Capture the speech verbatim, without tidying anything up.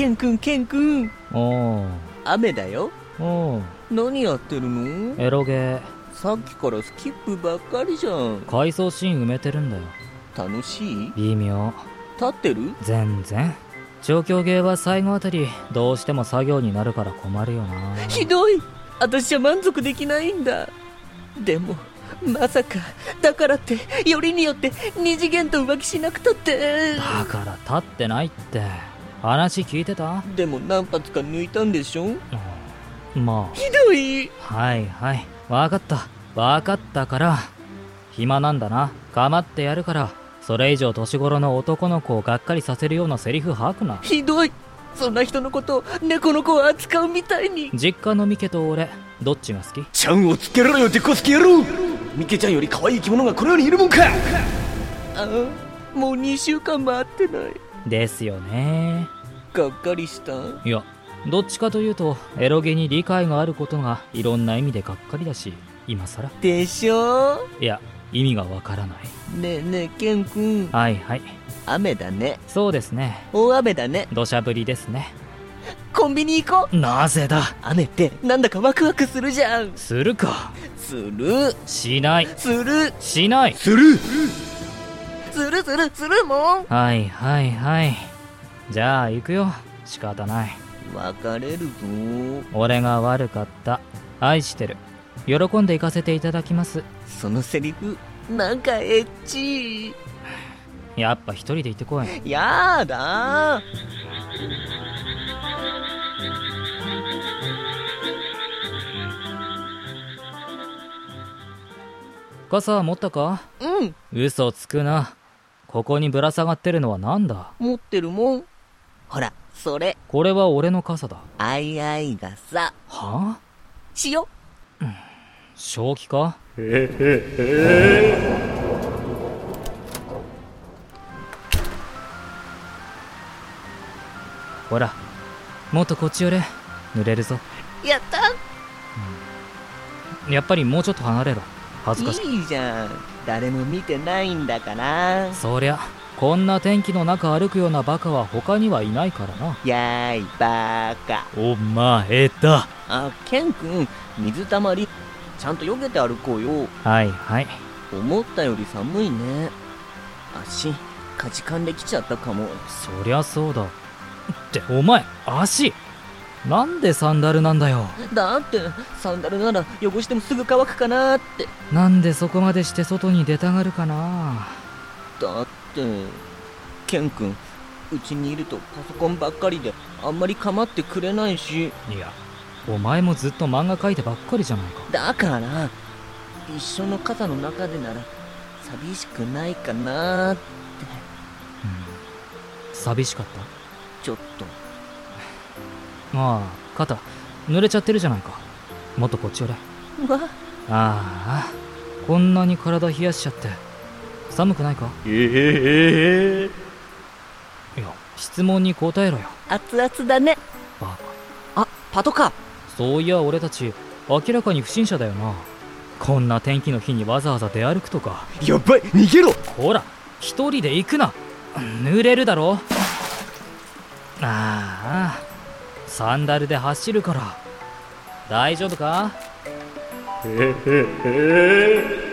ケン君ケン君。 おー。 雨だよ。 おー。 何やってるの？ エロゲー。 さっきからスキップばっかりじゃん。 回想シーン埋めてるんだよ。 楽しい？ 微妙。 立ってる？ 全然。調教ゲーは最後あたりどうしても作業になるから困るよな。 ひどい。私じゃ満足できないんだ。でもまさかだからってよりによって二次元と浮気しなくたって。 だから立ってないって話聞いてた？ でも何発か抜いたんでしょ？ うん、まあひどい。 はいはいわかったわかったから。暇なんだな。構ってやるから。それ以上年頃の男の子をがっかりさせるようなセリフ吐くな。 ひどい。そんな人のことを猫の子を扱うみたいに。 実家のミケと俺どっちが好き？ ちゃんをつけろよデコスケ野郎。ミケちゃんより可愛い生き物がこの世にいるもんか。 ああ、もうにしゅうかんも会ってない。 ですよね。 がっかりした？ いやどっちかというとエロゲに理解があることがいろんな意味でがっかりだし今さらでしょ。 いや意味がわからない。 ねえねえケン君。 はいはい。 雨だね。 そうですね。 大雨だね。 土砂降りですね。 コンビニ行こう。 なぜだ。 雨ってなんだかワクワクするじゃん。 するか。 する。 しない。 する。 しない。 するするするするもん。 はいはいはい。じゃあ行くよ。仕方ない。 別れるぞ。 俺が悪かった。愛してる。喜んで行かせていただきます。 そのセリフなんかエッチ。 やっぱ一人で行ってこい。 やだ。 傘持ったか？ うん。 嘘つくな。ここにぶら下がってるのはなんだ？ 持ってるもん。ほらそれ。 これは俺の傘だ。 あいあいがさ。 はぁ？ 塩。 うん、正気か？ へへへ。 ほらもっとこっち寄れ。濡れるぞ。 やった。 やっぱりもうちょっと離れろ。恥ずかしい。 いいじゃん。誰も見てないんだから。 そりゃこんな天気の中歩くようなバカは他にはいないからな。 やーいバカ。 お前だ。 あ、ケン君水たまりちゃんと避けて歩こうよ。 はいはい。 思ったより寒いね。足かじかんできちゃったかも。 そりゃそうだ。ってお前足なんでサンダルなんだよ。 だってサンダルなら汚してもすぐ乾くかなって。 なんでそこまでして外に出たがるかな。 だってケン君うちにいるとパソコンばっかりであんまり構ってくれないし。 いやお前もずっと漫画描いてばっかりじゃないか。 だから一緒の傘の中でなら寂しくないかなって。 うん、寂しかった？ ちょっと。 ああ肩濡れちゃってるじゃないか。もっとこっち寄れ。 わああこんなに体冷やしちゃって寒くないか？ ええいや質問に答えろよ。 熱々だね。 バカ。 あ、パトカー。 そういや俺たち明らかに不審者だよな。こんな天気の日にわざわざ出歩くとか。 やばい逃げろ。 ほら一人で行くな。濡れるだろ。ああサンダルで走るから大丈夫か？ へへへ。